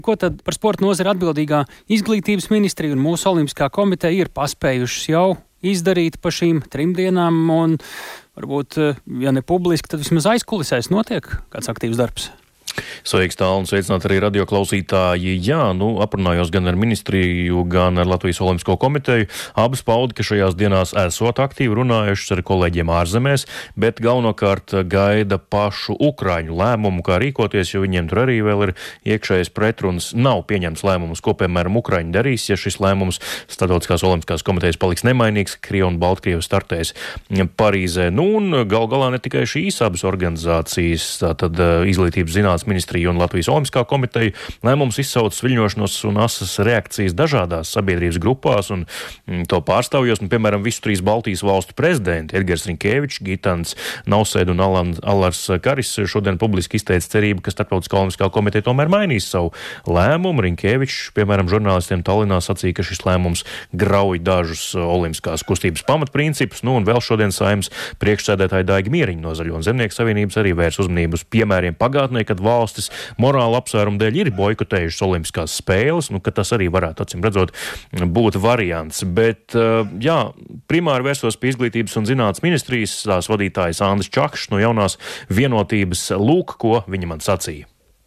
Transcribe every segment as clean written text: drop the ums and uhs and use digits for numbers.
Ko tad par sporta nozari atbildīgā izglītības ministrija un mūsu olimpiskā komiteja ir paspējušas jau izdarīt pa šīm 3 dienām un varbūt, ja ne publiski, tad vismaz aizkulisēs notiek kāds aktīvs darbs? Sveiks, tālu un sveicināt arī radioklausītāji. Jā, aprunājos gan ar ministriju, gan ar Latvijas Olimpisko komiteju. Abas pauda, ka šajās dienās esot aktīvi runājušas ar kolēģiem ārzemēs, bet galvenokārt gaida pašu Ukraiņu lēmumu, kā rīkoties, jo viņiem tur arī vēl ir iekšējais pretruns. Nav pieņemts lēmums, ko, piemēram, Ukraiņi darīs, ja šis lēmums Starptautiskās olimpiskās komitejas paliks nemainīgs, Krievija un Baltkrievi startēs Parīzē. Un galā ne tikai šīs abas organizācijas, tātad izglītības zinātnes ministrija un Latvijas Olimpiskā komiteja, lēmums izsauc viļņošanos un asas reakcijas dažādās sabiedrības grupās un to pārstāvjos. Piemēram, visu 3 Baltijas valstu prezidenti Edgars Rinkēvičs, Gitans Nausēda un Allars Karis šodien publiski izteica cerību, ka Starptautiskā olimpiskā komiteja tomēr mainīs savu lēmumu. Rinkēvičs, piemēram, žurnālistiem Tallinā sacīja, ka šis lēmums grauj dažus olimpiskās kustības pamatprincipus. Un vēl šodien Saeimas priekšsēdētāja Daiga Mieriņa no Zaļo un Zemnieku savienības arī vērs uzmanību uz piemēriem pagātnē, kad valstis morāla apsvērumu dēļ ir boikotējušas olimpiskās spēles, ka tas arī varētu, acīm redzot, būt variants. Bet, jā, primāri vērsos pie izglītības un zinātnes ministrijas tās vadītājs Andris Čakšs no Jaunās vienotības. Lūk, ko viņa man sacīja.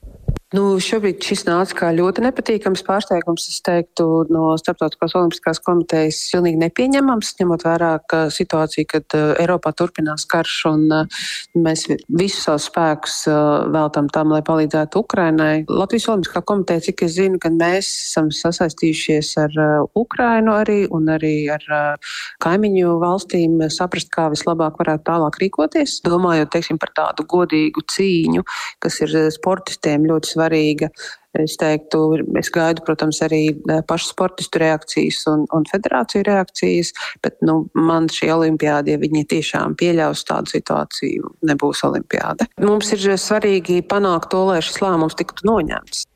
Šobrīd šis nāca kā ļoti nepatīkams pārsteigums, es teiktu, no Starptautiskās olimpiskās komitejas pilnīgi nepieņemams, ņemot vērā situāciju, kad Eiropā turpinās karš un mēs visus savus spēkus veltam tam, lai palīdzētu Ukrainai. Latvijas olimpiskā komiteja, cik es zinu, gan mēs esam sasaistījušies ar Ukrainu arī un arī ar kaimiņu valstīm saprast, kā vislabāk varētu tālāk rīkoties. Domājot, teiksim, par tādu godīgu cīņu, kas ir sportistiem ļoti svarīga. Es teiktu, es gaidu, protams, arī pašu sportistu reakcijas un federāciju reakcijas, bet man šī olimpiāda, ja viņi tiešām pieļaus tādu situāciju, nebūs olimpiāda. Mums ir svarīgi panākt to, lai šis lēmums tiktu noņemts.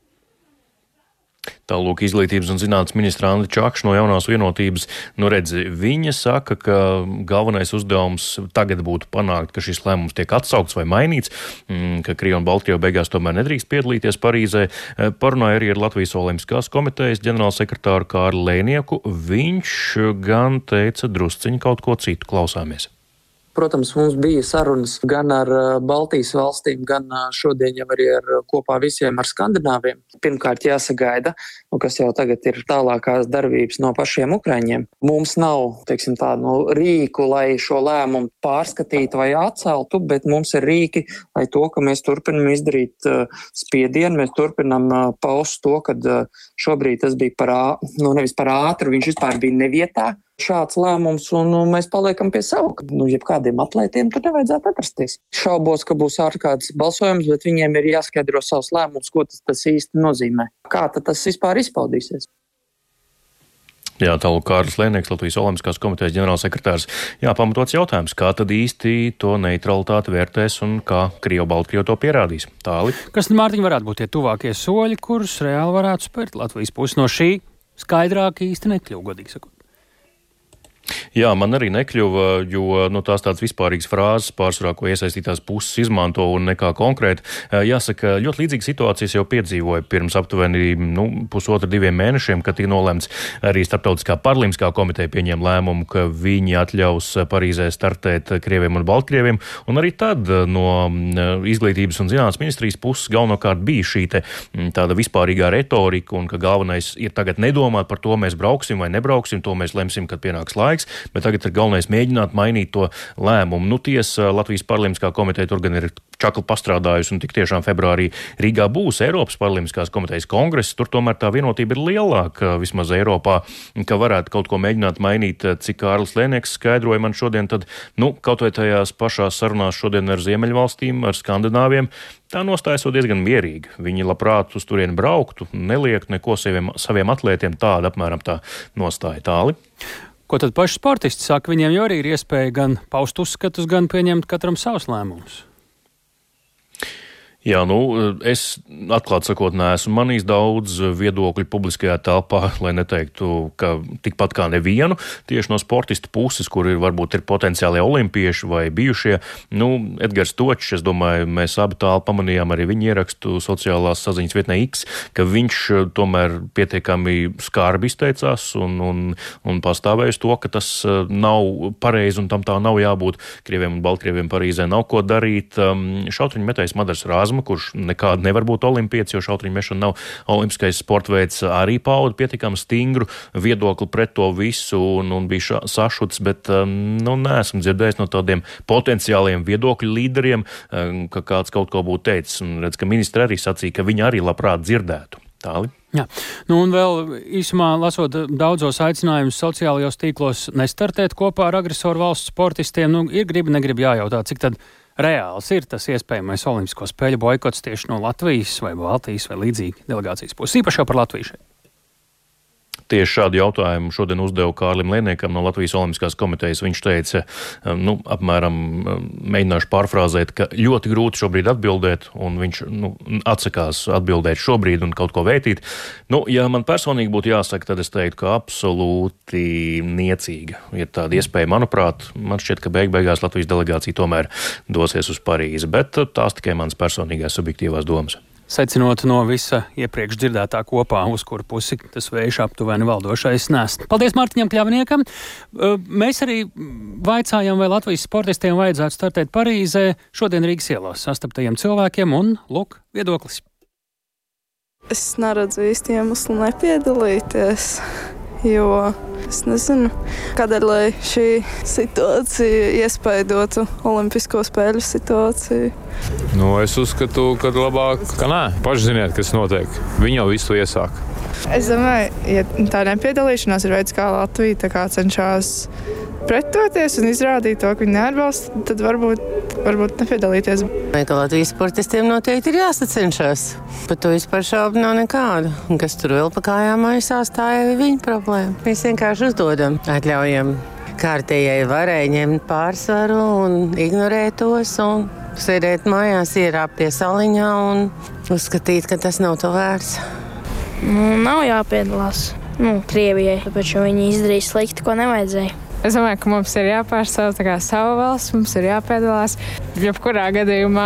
Tālūk izglītības un zinātnes ministra Andris Čakšs no Jaunās vienotības. Redzi, viņa saka, ka galvenais uzdevums tagad būtu panākt, ka šis lēmums tiek atsaukts vai mainīts, ka Krievija un Baltkrievi beigās tomēr nedrīkst piedalīties Parīzē. Parunāja arī ar Latvijas Olimpiskās komitejas ģenerālsekretāru Kārli Lēnieku. Viņš gan teica drusciņi kaut ko citu. Klausāmies. Protams, mums bija sarunas gan ar Baltijas valstīm, gan šodien jau arī kopā visiem ar Skandināviem. Pirmkārt jāsagaida, kas jau tagad ir tālākās darbības no pašiem ukraiņiem. Mums nav, teiksim, tādu rīku, lai šo lēmumu pārskatītu vai atceltu, bet mums ir rīki, lai to, ka mēs turpinam izdarīt spiedienu, mēs turpinam paust to, ka šobrīd tas bija nevis par ātru, viņš vispār bija nevietā. Šāds lēmums, un mēs paliekam pie savu. Jebkādiem atlētiem tur nevajadzētu atrasties. Šaubos, ka būs ārkārtas balsojums, bet viņiem ir jāskaidro savus lēmumus, ko tas īsti nozīmē. Kā tad tas vispār izpaudīsies? Jā, tālūk Kārlis Lēnieks, Latvijas Olimpiskās komitejas ģenerālsekretārs. Jā, pamatots jautājums, kā tad īsti to neutralitāti vērtēs un kā Baltkrievi to pierādīs? Tāli. Kas, Mārtiņ, varētu būt tie tuvākie soļi, kurus reāli varētu spērt Latvijas pusi? No šī skaidrāk īsti nekļuva, godīgi sakot. Jā, man arī nekļuva, jo tās tādas vispārīgas frāzes pārsvarā, ko iesaistītās puses izmanto un nekā konkrēti. Jāsaka, ļoti līdzīgas situācijas jau piedzīvoja pirms aptuveni 1,5–2 mēnešiem, kad tika nolemts arī Starptautiskā paralimpiskā komiteja pieņēma lēmumu, ka viņi atļaus Parīzē startēt Krieviem un Baltkrieviem. Un arī tad no izglītības un zinātnes ministrijas puses galvenokārt bija šī tāda vispārīgā retorika un ka galvenais ir tagad nedomāt par to, mēs brauksim vai nebrauksim, to mēs lemsim, kad pienāks laiks. Bet tagad ir galvenais mēģināt mainīt to lēmumu. Tiesa, Latvijas paralimpiskā komiteja tur gan ir čakli pastrādājusi un tik tiešām februārī Rīgā būs Eiropas paralimpiskās komitejas kongress. Tur tomēr tā vienotība ir lielāka, vismaz Eiropā, ka varētu kaut ko mēģināt mainīt, cik Kārlis Lēnieks skaidroja man šodien, tad, kaut vai tajās pašās sarunās šodien ar Ziemeļvalstīm, ar Skandināviem, tā nostājas diezgan mierīga. Viņi labprāt uz turieni brauktu, neliek neko saviem atlētiem, tāda apmēram tā nostāja. Tāli. Ko tad paši sportisti saka? Viņiem jau arī ir iespēja gan paust uzskatus, gan pieņemt katram savus lēmumus. Jā, es atklāt sakot neesmu manījis daudz viedokļu publiskajā telpā, lai neteiktu, ka tikpat kā nevienu tieši no sportistu puses, kur varbūt ir potenciālie olimpieši vai bijušie. Edgars Točs, es domāju, mēs abi tālu pamanījām arī viņa ierakstu sociālās saziņas vietnē X, ka viņš tomēr pietiekami skarbi izteicās un pastāvēja uz to, ka tas nav pareizi un tam tā nav jābūt. Krieviem un Baltkrieviem Parīzē nav ko darīt. Šautriņmetējs Madars Rāzma, kurš nekādi nevar būt olimpietis, jo šautriņu mešana nav olimpiskais sporta veids, arī pauda pietiekami stingru viedokli pret to visu un bija sašuts, bet neesmu dzirdējis no tādiem potenciāliem viedokļu līderiem, ka kāds kaut ko būtu teicis. Un redz, ka ministri arī sacīja, ka viņi arī labprāt dzirdētu. Tāli. Jā. Un vēl īsumā lasot daudzos aicinājumus sociālajos tīklos nestartēt kopā ar agresoru valsts sportistiem, ir gribi, negribi jājautā, cik tad reāls ir tas iespējamais olimpisko spēļu boikots tieši no Latvijas vai Baltijas vai līdzīgi delegācijas puses, īpaši jau par Latviju šeit. Tieši šādu jautājumu šodien uzdevu Kārlim Lieniekam no Latvijas Olimpiskās komitejas. Viņš teica, apmēram mēģināšu pārfrāzēt, ka ļoti grūti šobrīd atbildēt, un viņš atsakās atbildēt šobrīd un kaut ko vētīt. Ja man personīgi būtu jāsaka, tad es teiktu, ka absolūti niecīga ir tāda iespēja. Manuprāt, man šķiet, ka beigās Latvijas delegācija tomēr dosies uz Parīzi, bet tās tikai manas personīgās subjektīvās domas. Secinot no visa iepriekš dzirdētā kopā, uz kuru pusi tas vējš aptuveni valdošais nest. Paldies Mārtiņam Kļavniekam. Mēs arī vaicājām, vai Latvijas sportistiem vajadzētu startēt Parīzē šodien Rīgas ielās sastaptajiem cilvēkiem, un lūk, viedoklis. Es neredzu īsti iemeslu nepiedalīties, jo es nezinu, kādēļ lai šī situācija iespaidotu olimpisko spēļu situāciju. Es uzskatu, ka labāk, ka nē. Paši ziniet, kas notiek. Viņi jau visu iesāk. Es domāju, ja tā nepiedalīšanās ir veids, kā Latvija cenšas pretoties un izrādīt to, ka viņi neatbalsta, tad varbūt nepiedalīties. Latvijas sportistiem noteikti ir jāsacenšas. Par to vispār šaubu nav nekādu. Un kas tur vēl pa kājām aizsās, tā jau ir viņa problēma. Mēs vienkārši uzdodam, atļaujam kārtējai varai ņemt pārsvaru un ignorēt tos un sēdēt mājās, ierāpt pie saliņā un uzskatīt, ka tas nav to vērts. Nav jāpiedalās Krievijai, tāpēc viņi izdarīja slikti, ko nevajadzēja. Es domāju, ka mums ir jāpārstāv savu valsts, mums ir jāpiedalās jebkurā gadījumā.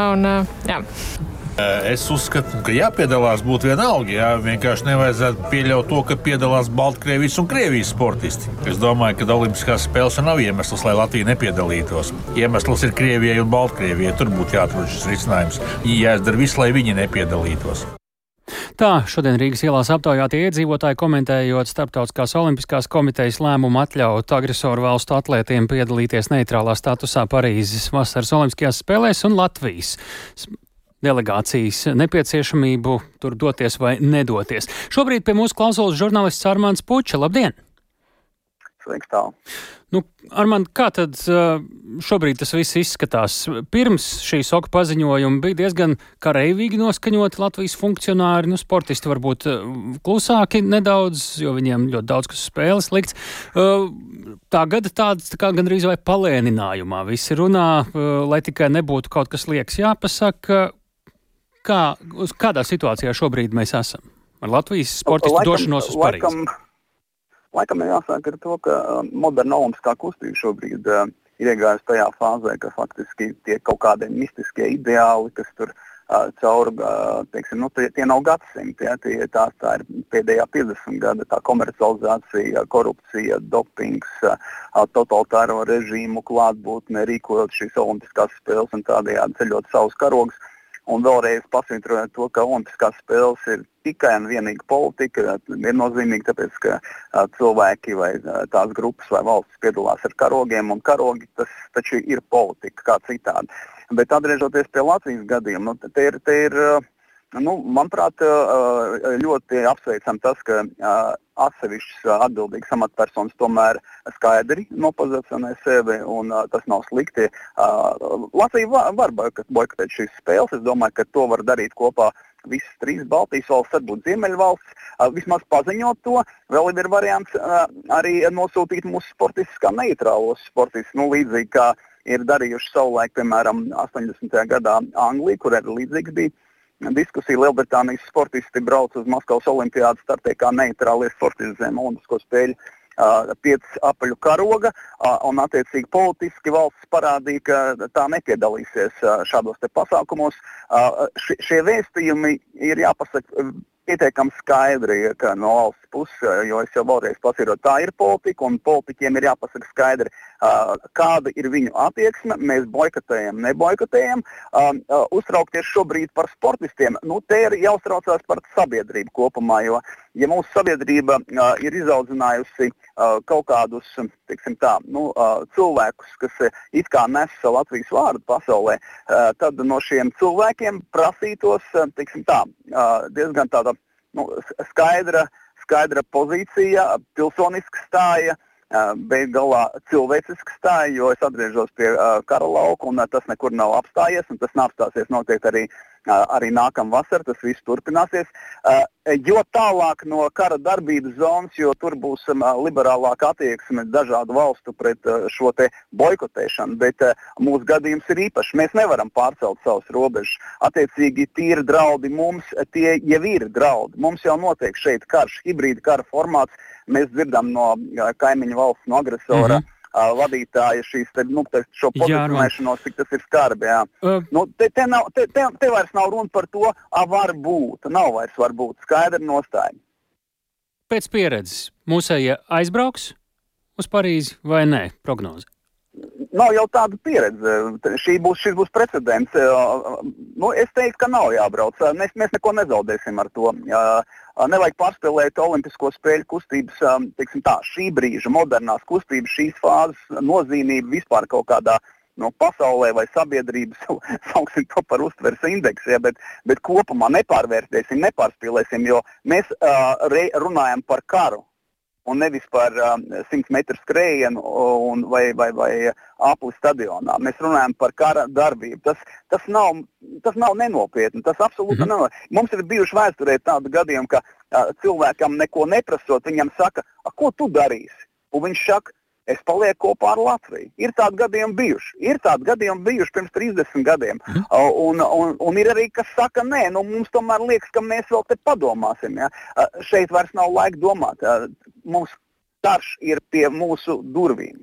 Es uzskatu, ka jāpiedalās būtu vienalga. Jā. Vienkārši nevajadzētu pieļaut to, ka piedalās Baltkrievijas un Krievijas sportisti. Es domāju, ka Olimpiskās spēles nav iemesls, lai Latvija nepiedalītos. Iemesls ir Krievijai un Baltkrievijai. Tur būtu jāatrod šis risinājums. Jāizdara viss, lai viņi nepiedalītos. Tā šodien Rīgas ielās aptaujātie iedzīvotāji komentējot Starptautiskās olimpiskās komitejas lēmumu atļaut agresoru valstu atlētiem piedalīties neitrālā statusā Parīzes vasaras olimpiskajās spēlēs un Latvijas delegācijas nepieciešamību tur doties vai nedoties. Šobrīd pie mūsu klausulas žurnālists Armands Puča. Labdien! Sveiks tālu! Armand, kā tad šobrīd tas viss izskatās? Pirms šī soka paziņojuma bija diezgan kareivīgi noskaņoti Latvijas funkcionāri, sportisti varbūt klusāki nedaudz, jo viņiem ļoti daudz kas spēles likts. Tagad tāds tā kā gandrīz vai palēninājumā visi runā, lai tikai nebūtu kaut kas liekas jāpasaka. Kādā situācijā šobrīd mēs esam ar Latvijas sportistu došanos uz Parīzi? Laikam ir jāsāk ar to, ka moderna olimpiskā kustība šobrīd ir iegājusi tajā fāzē, ka faktiski tie kaut kādi mistiskie ideāli, kas tur caur, teiksim, tie nav gadsimti, tā ir pēdējā 50 gada, tā komercializācija, korupcija, dopings, totalitāro režīmu klātbūtne, rīkojot šīs olimpiskās spēles un tādējādi ceļot savus karogus. Un vēlreiz pasvītrojot to, ka olimpiskās spēles ir tikai un vienīgi politika, ir nozīmīgi, tāpēc, ka cilvēki vai tās grupas vai valstis piedalās ar karogiem, un karogi tas taču ir politika, kā citādi. Bet atgriežoties pie Latvijas gadījuma, te ir manuprāt, ļoti apsveicam tas, ka atsevišķas atbildīgas amatpersonas tomēr skaidri nopozicionē sevi, un tas nav slikti. Latvija var boikotēt šīs spēles. Es domāju, ka to var darīt kopā visas 3 Baltijas valsts, varbūt Ziemeļvalsts, vismaz paziņot to. Vēl ir variants arī nosūtīt mūsu sportistus kā neitrālos sportistus, līdzīgi kā ir darījuši savulaik, piemēram, 80. gadā Anglija, kur arī līdzīgs bija diskusija. Lielbritānijas sportisti brauc uz Maskavas olimpiādu, startē kā neitrālie sportisti zem Olimpisko spēļu 5 apaļu karoga, un attiecīgi politiski valsts parādīja, ka tā nepiedalīsies šādos te pasākumos. Šie vēstījumi ir jāpasaka pietiekami skaidri, ka no valsts puses, jo es jau vēlreiz pasīroju, tā ir politika, un politiķiem ir jāpasaka skaidri, kāda ir viņu attieksme. Mēs boikotējam, neboikotējam. Uztraukties šobrīd par sportistiem, te ir jāuztraucās par sabiedrību kopumā, jo, ja mūsu sabiedrība ir izaudzinājusi kaut kādus, teiksim tā, cilvēkus, kas it kā nes Latvijas vārdu pasaulē, tad no šiem cilvēkiem prasītos, teiksim tā, diezgan tāda skaidra pozīcija, pilsoniska stāja, beig galā cilvēciska stāja, jo es atgriežos pie kara lauka, un tas nekur nav apstājies, un tas neapstāsies noteikti arī nākamvasar, tas viss turpināsies. Jo tālāk no kara darbības zonas, jo tur būs liberālāka attieksme dažādu valstu pret šo te boikotēšanu, bet mūsu gadījums ir īpašs. Mēs nevaram pārcelt savus robežas. Attiecīgi tīri draudi mums, tie jau ir draudi. Mums jau notiek šeit karš, hibrīda kara formāts. Mēs dzirdam no kaimiņu valsts, no agresora vadītāja šo pozicionēšanos, cik tas ir skarbi. Te vairs nav runa par to, var būt, nav vairs var būt, skaidra nostāja. Pēc pieredzes mūsējie aizbrauks uz Parīzi vai nē, prognoze? Nav jau tāda pieredze. Šis būs precedents. Es teiktu, ka nav jābrauc. Mēs neko nezaudēsim ar to. Nevajag pārspēlēt Olimpisko spēļu kustības, teiksim tā, šī brīža modernās kustības, šīs fāzes nozīmību vispār kaut kādā pasaulē vai sabiedrības, sauksim to par uztveres indeksu, bet kopumā nepārvērtēsim, nepārspēlēsim, jo mēs runājam par karu. Un nevis par 100 metru skrējienu vai apli stadionā. Mēs runājam par kara darbību. Tas nav nenopietni, tas absolūti nav. Mums ir bijuši vēsturē tādi gadījumi, ka cilvēkam neko neprasot, viņam saka, ko tu darīsi? Un viņš saka, es palieku kopā ar Latviju. Ir tādi gadījumi bijuši pirms 30 gadiem. Un ir arī, kas saka, nē, mums tomēr liekas, ka mēs vēl te padomāsim. Ja? Šeit vairs nav laika domāt. Mums karš ir pie mūsu durvīm.